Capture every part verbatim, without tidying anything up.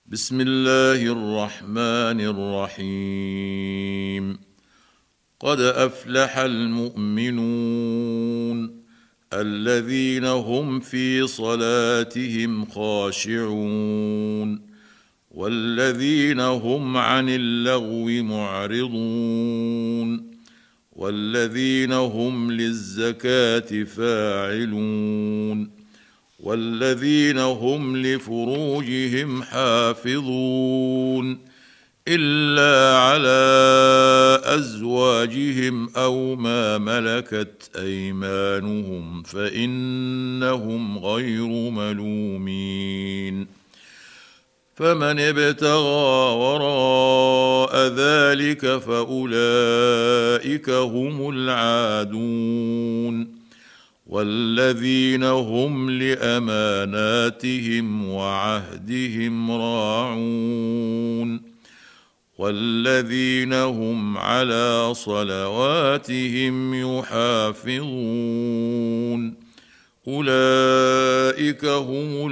بسم الله الرحمن الرحيم. قد أفلح المؤمنون الذين هم في صلاتهم خاشعون والذين هم عن اللغو معرضون والذين هم للزكاة فاعلون والذين هم لفروجهم حافظون إلا على أزواجهم أو ما ملكت أيمانهم فإنهم غير ملومين. فمن ابتغى وراء ذلك فأولئك هم العادون والذين هم لأماناتهم وعهدهم راعون والذين هم على صلواتهم يحافظون أولئك هم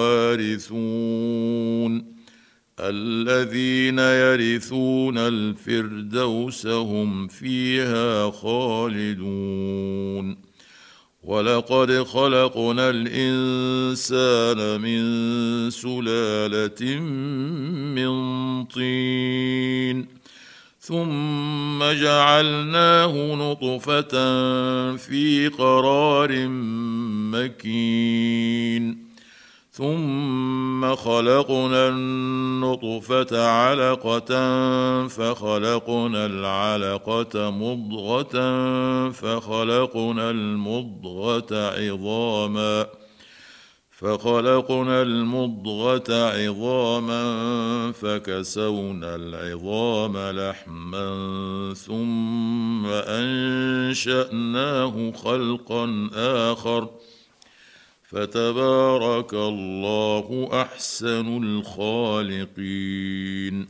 الوارثون الذين يرثون الفردوس هم فيها خالدون. ولقد خلقنا الإنسان من سلالة من طين ثم جعلناه نطفة في قرار مكين ثم خلقنا النطفة علقة فخلقنا العلقة مضغة فخلقنا المضغة عظاما فخلقنا المضغة عظاما فكسونا العظام لحما ثم أنشأناه خلقا آخر فتبارك الله أحسن الخالقين.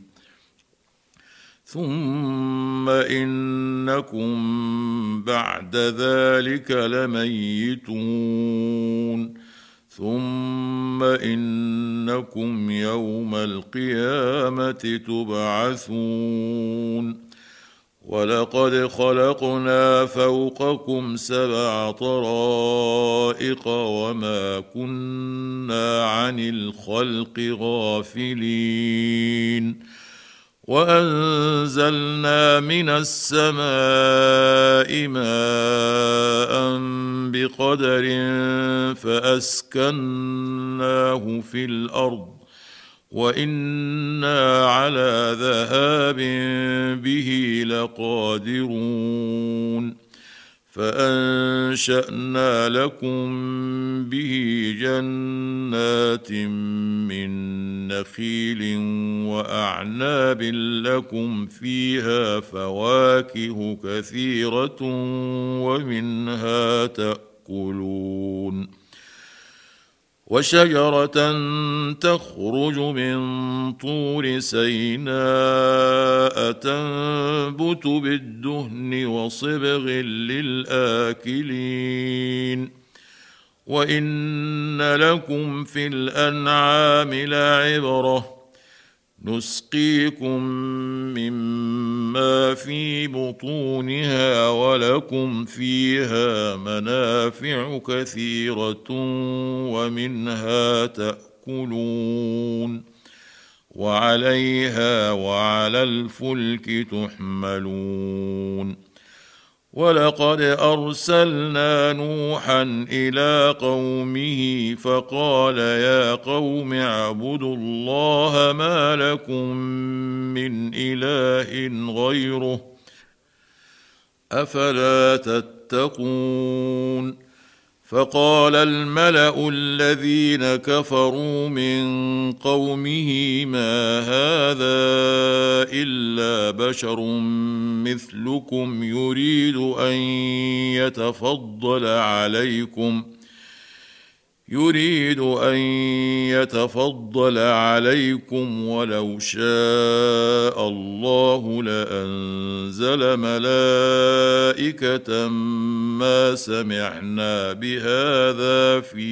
ثم إنكم بعد ذلك لميتون ثم إنكم يوم القيامة تبعثون. ولقد خلقنا فوقكم سبع طرائق وما كنا عن الخلق غافلين وأنزلنا من السماء ماء بقدر فأسكناه في الأرض وإنا على ذهاب به لقادرون فأنشأنا لكم به جنات من نخيل وأعناب لكم فيها فواكه كثيرة ومنها تأكلون وشجرة تخرج من طور سيناء تنبت بالدهن وصبغ للآكلين وإن لكم في الأنعام لعبرة نسقيكم مما في بطونها ولكم فيها منافع كثيرة ومنها تأكلون وعليها وعلى الفلك تحملون. ولقد أرسلنا نوحا إلى قومه فقال يا قوم اعبدوا الله ما لكم من إله غيره أفلا تتقون. فقال الملأ الذين كفروا من قومه ما هذا إلا بشر مثلكم يريد أن يتفضل عليكم يريد أن يتفضل عليكم ولو شاء الله لأنزل ملائكة ما سمعنا بهذا في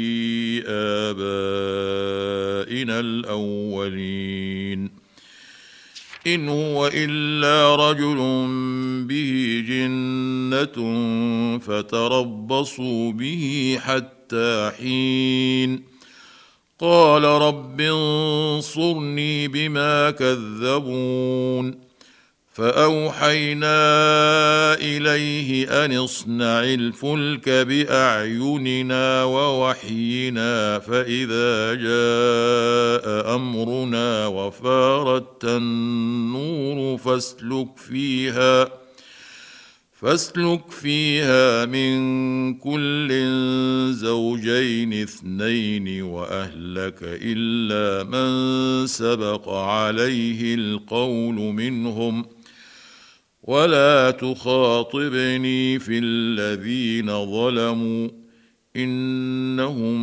آبائنا الأولين إن هو إلا رجل به جنة فتربصوا به حتى حين قال رب انصرني بما كذبون فأوحينا إليه أن اصنع الفلك بأعيننا ووحينا فإذا جاء أمرنا وفارت النور فاسلك فيها فاسلك فيها من كل زوجين اثنين وأهلك إلا من سبق عليه القول منهم ولا تخاطبني في الذين ظلموا إنهم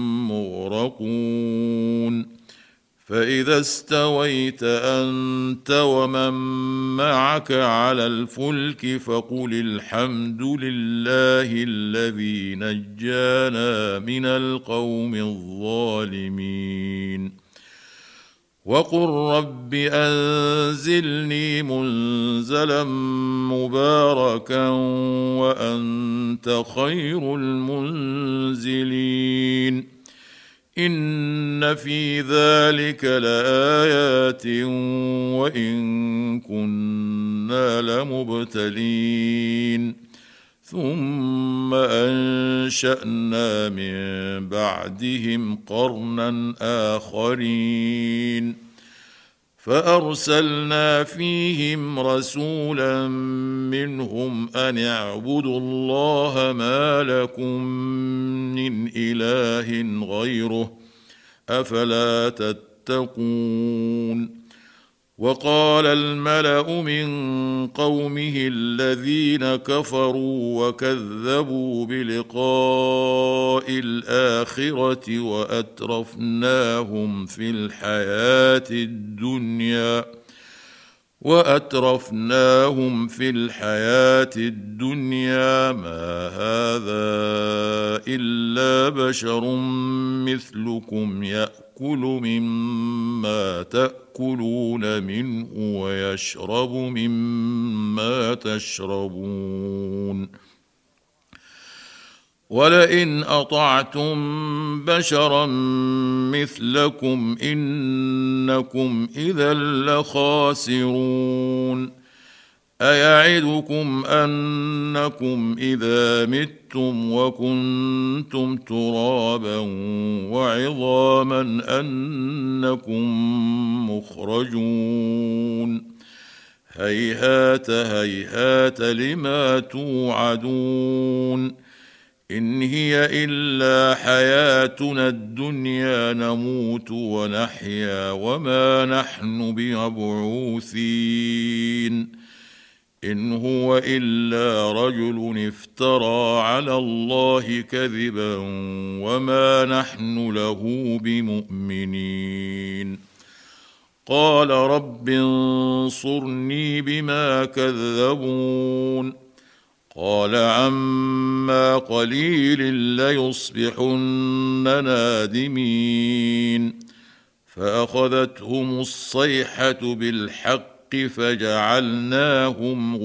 مغرقون فإذا استويت أنت ومن معك على الفلك فقل الحمد لله الذي نجانا من القوم الظالمين وقل رب أنزلني منزلا مباركا وأنت خير المنزلين إن في ذلك لآيات وإن كنا لمبتلين ثم أنشأنا من بعدهم قرنا آخرين فأرسلنا فيهم رسولا منهم أن اعبدوا الله ما لكم من إله غيره أفلا تتقون وقال الملأ من قومه الذين كفروا وكذبوا بلقاء الآخرة وأترفناهم في الحياة الدنيا وأترفناهم في الحياة الدنيا ما هذا إلا بشر مثلكم يأكل مما تأكلون منه ويشرب مما تشربون ولئن أطعتم بشرا مثلكم إنكم إذا لخاسرون أيعدكم أنكم إذا متم وكنتم ترابا وعظاما أنكم مخرجون هيهات هيهات لما توعدون إن هي إلا حياتنا الدنيا نموت ونحيا وما نحن بمبعوثين إن هو إلا رجل افترى على الله كذبا وما نحن له بمؤمنين قال رب انصرني بما كذبون قال عما قليل ليصبحن نادمين فأخذتهم الصيحة بالحق فجعلناهم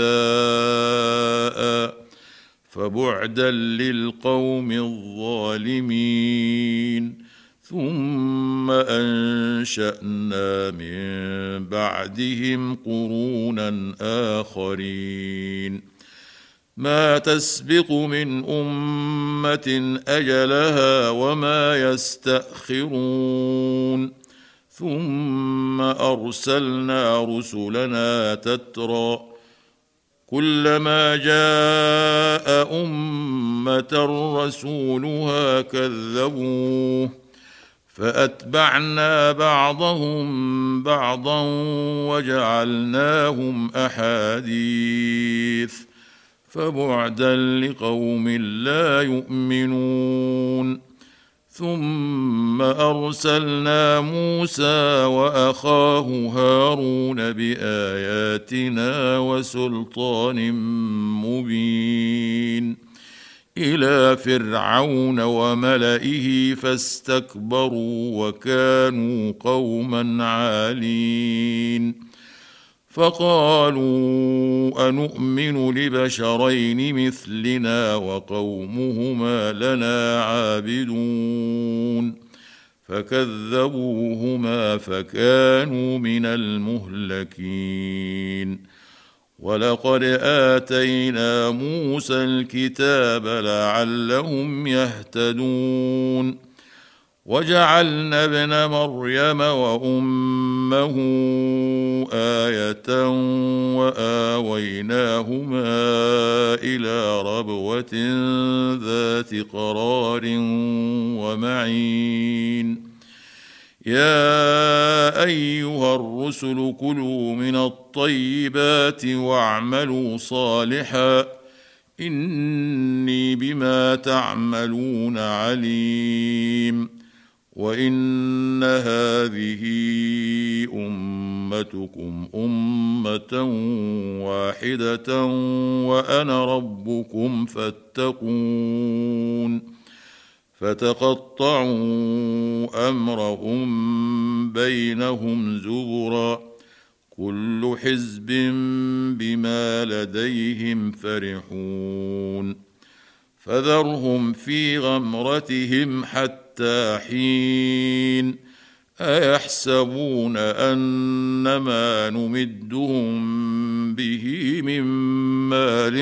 غثاء فبعدا للقوم الظالمين ثم أنشأنا من بعدهم قرونا آخرين ما تسبق من أمة أجلها وما يستأخرون ثم أرسلنا رسلنا تترى كلما جاء أمة رسولها كذبوه فأتبعنا بعضهم بعضا وجعلناهم أحاديث فبعدا لقوم لا يؤمنون ثم أرسلنا موسى وأخاه هارون بآياتنا وسلطان مبين إلى فرعون وملئه فاستكبروا وكانوا قوما عالين فقالوا أنؤمن لبشرين مثلنا وقومهما لنا عابدون فكذبوهما فكانوا من المهلكين ولقد آتينا موسى الكتاب لعلهم يهتدون وجعلنا ابن مريم وأمه آية وآويناهما إلى ربوة ذات قرار ومعين يا أيها الرسل كلوا من الطيبات واعملوا صالحا إني بما تعملون عليم وإن هذه أمتكم أمة واحدة وأنا ربكم فاتقون فتقطعوا أمرهم بينهم زبرا كل حزب بما لديهم فرحون فذرهم في غمرتهم حتى حين أيحسبون أنما نمدهم به من مال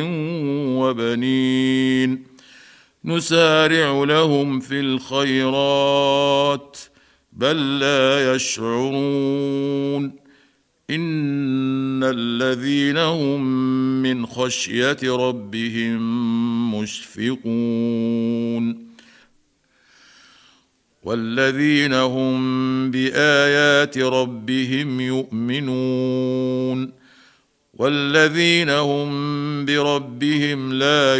وبنين نسارع لهم في الخيرات بل لا يشعرون إن الذين هم من خشية ربهم مشفقون والذين هم بآيات ربهم يؤمنون والذين هم بربهم لا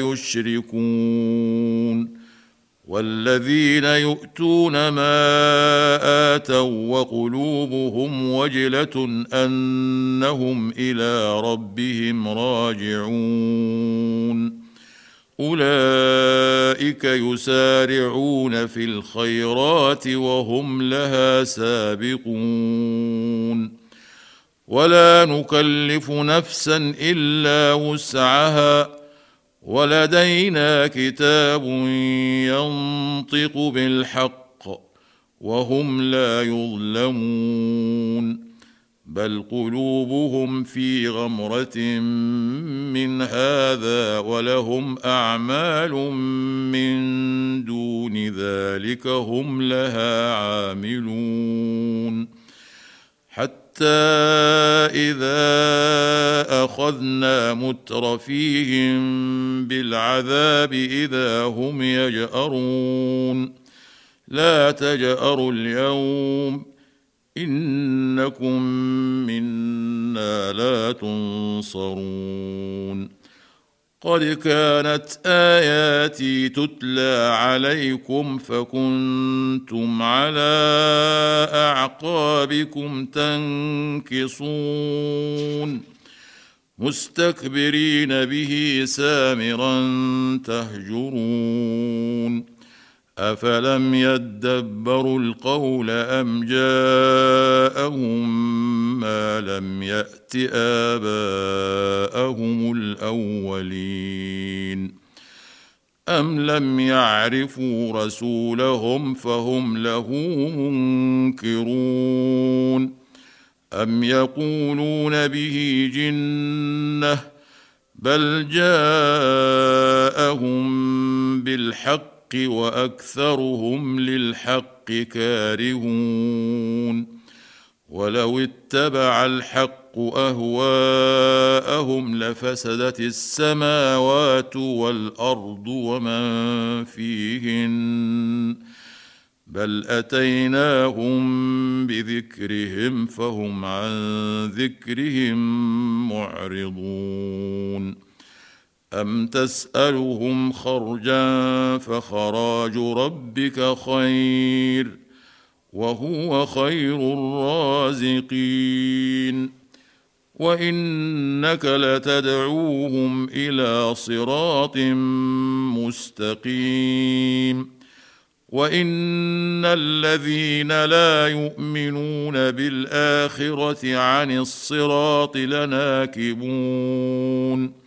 يشركون والذين يؤتون ما آتوا وقلوبهم وجلة أنهم إلى ربهم راجعون أولئك يسارعون في الخيرات وهم لها سابقون ولا نكلف نفسا إلا وسعها ولدينا كتاب ينطق بالحق وهم لا يظلمون بل قلوبهم في غمرة من هذا ولهم أعمال من دون ذلك هم لها عاملون حتى إذا أخذنا مترفيهم بالعذاب إذا هم يجأرون لا تجأروا اليوم إنكم منا لا تنصرون قد كانت آياتي تتلى عليكم فكنتم على أعقابكم تنكصون مستكبرين به سامرا تهجرون أفلم يدبروا القول أم جاءهم ما لم يأت آباءهم الأولين أم لم يعرفوا رسولهم فهم له منكرون أم يقولون به جنة بل جاءهم بالحق وأكثرهم للحق كارهون ولو اتبع الحق أهواءهم لفسدت السماوات والأرض ومن فيهن بل أتيناهم بذكرهم فهم عن ذكرهم معرضون أم تسألهم خرجا فخراج ربك خير وهو خير الرازقين وإنك لتدعوهم إلى صراط مستقيم وإن الذين لا يؤمنون بالآخرة عن الصراط لناكبون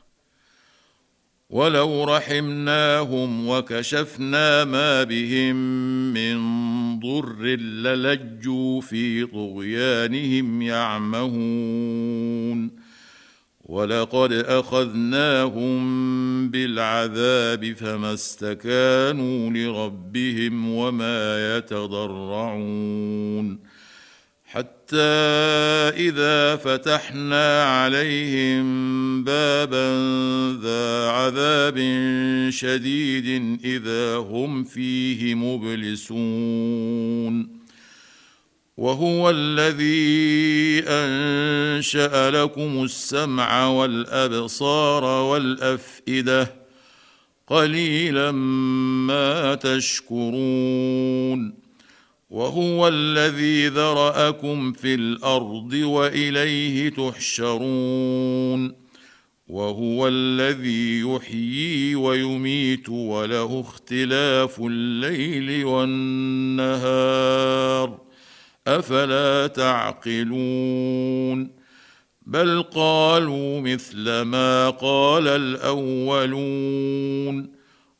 ولو رحمناهم وكشفنا ما بهم من ضر للجوا في طغيانهم يعمهون ولقد أخذناهم بالعذاب فما استكانوا لربهم وما يتضرعون حتى إذا فتحنا عليهم بابا ذا عذاب شديد إذا هم فيه مبلسون وهو الذي أنشأ لكم السمع والأبصار والأفئدة قليلا ما تشكرون وهو الذي ذرأكم في الأرض وإليه تحشرون وهو الذي يحيي ويميت وله اختلاف الليل والنهار أفلا تعقلون بل قالوا مثل ما قال الأولون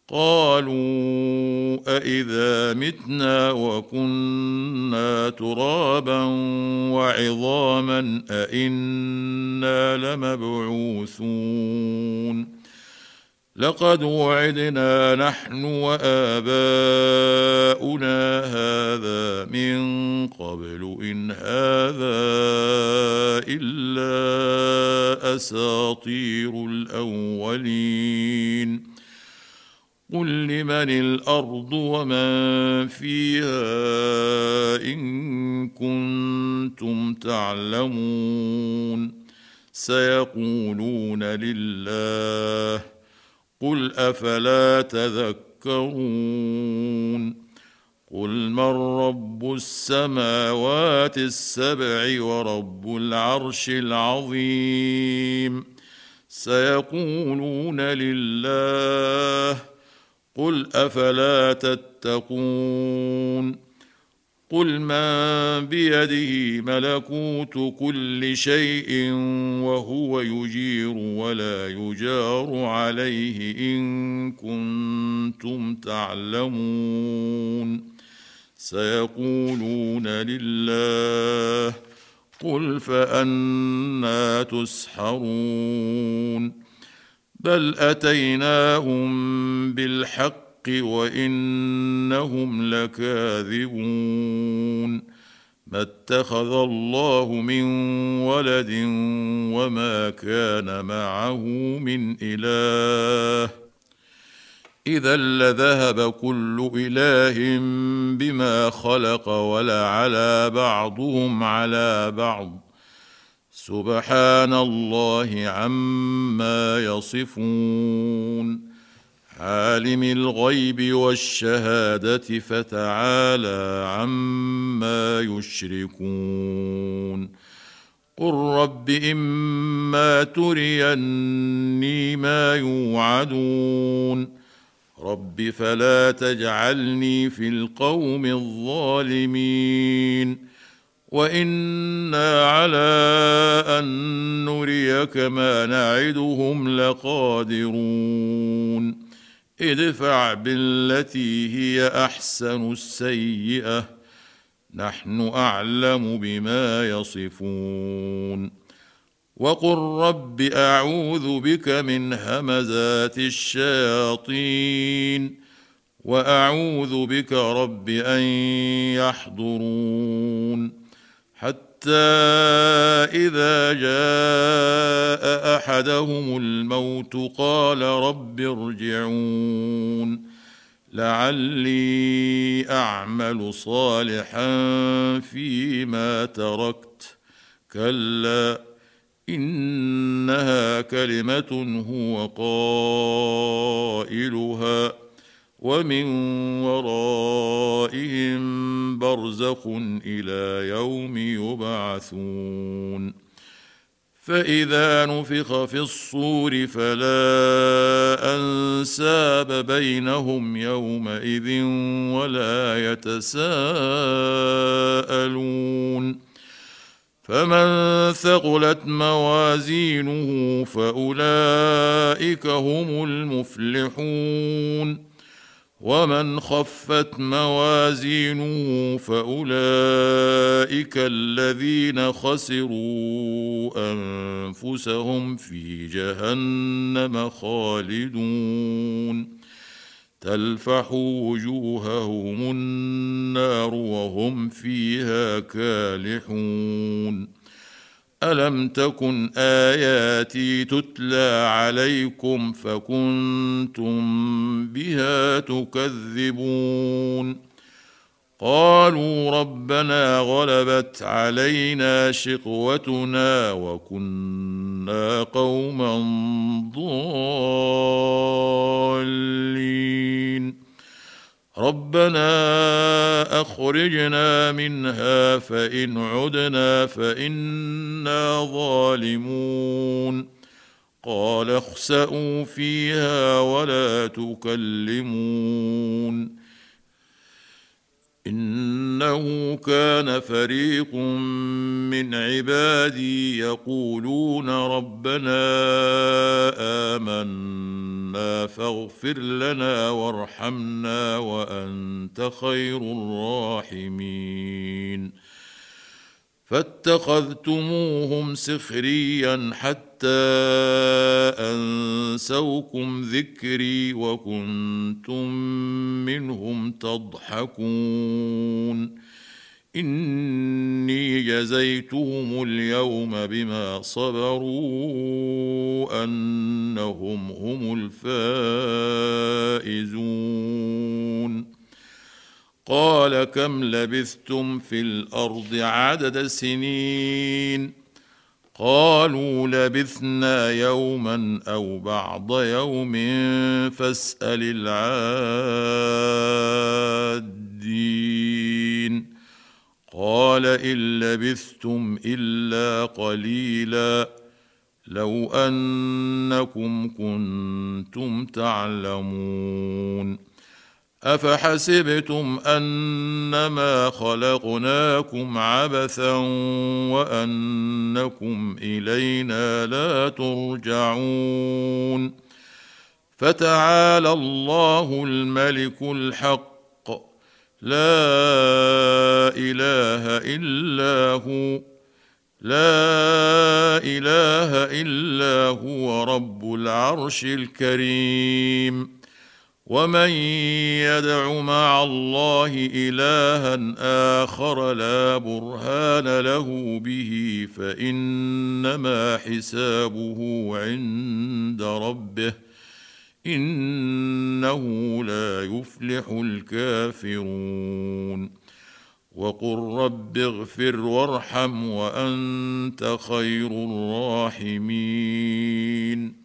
قالوا أإذا متنا وكنا ترابا وعظاما أإنا لمبعوثون لقد وعدنا نحن وآباؤنا هذا من قبل إن هذا إلا أساطير الأولين قل لمن الأرض ومن فيها إن كنتم تعلمون سيقولون لله قل أفلا تذكرون قل من رب السماوات السبع ورب العرش العظيم سيقولون لله قل أفلا تتقون قل من بيده ملكوت كل شيء وهو يجير ولا يجار عليه إن كنتم تعلمون سيقولون لله قل فأنى تسحرون بل أتيناهم بالحق وإنهم لكاذبون ما اتخذ الله من ولد وما كان معه من إله إذا لذهب كل إله بما خلق ولعلى بعضهم على بعض سبحان الله عما يصفون عالم الغيب والشهادة فتعالى عما يشركون قل رب إما تريني ما يوعدون رب فلا تجعلني في القوم الظالمين وإنا على أن نريك ما نعدهم لقادرون ادفع بالتي هي أحسن السيئة نحن أعلم بما يصفون وقل رب أعوذ بك من همزات الشياطين وأعوذ بك رب أن يحضرون حتى إذا جاء أحدهم الموت قال رب ارجعون لعلي أعمل صالحا فيما تركت كلا إنها كلمة هو قائلها ومن ورائهم برزخ إلى يوم يبعثون فإذا نفخ في الصور فلا أنساب بينهم يومئذ ولا يتساءلون فمن ثقلت موازينه فأولئك هم المفلحون ومن خفت موازينه فأولئك الذين خسروا أنفسهم في جهنم خالدون تلفح وجوههم النار وهم فيها كالحون ألم تكن آياتي تتلى عليكم فكنتم بها تكذبون قالوا ربنا غلبت علينا شقوتنا وكنا قوما ضالين ربنا أخرجنا منها فإن عدنا فإنا ظالمون قال اخسئوا فيها ولا تكلمون إنه كان فريق من عبادي يقولون ربنا آمنا فاغفر لنا وارحمنا وأنت خير الراحمين فاتخذتموهم سخريا حتى أنسوكم ذكري وكنتم منهم تضحكون إني جزيتهم اليوم بما صبروا أنهم هم الفائزون قال كم لبثتم في الأرض عدد سنين قالوا لبثنا يوما أو بعض يوم فاسأل العادين قال إن لبثتم إلا قليلا لو أنكم كنتم تعلمون أفحسبتم أنما خلقناكم عبثا وأنكم إلينا لا ترجعون فتعالى الله الملك الحق لا إله إلا هو لا إله إلا هو رب العرش الكريم ومن يدع مع الله إلها آخر لا برهان له به فإنما حسابه عند ربه إنه لا يفلح الكافرون وقل رب اغفر وارحم وأنت خير الراحمين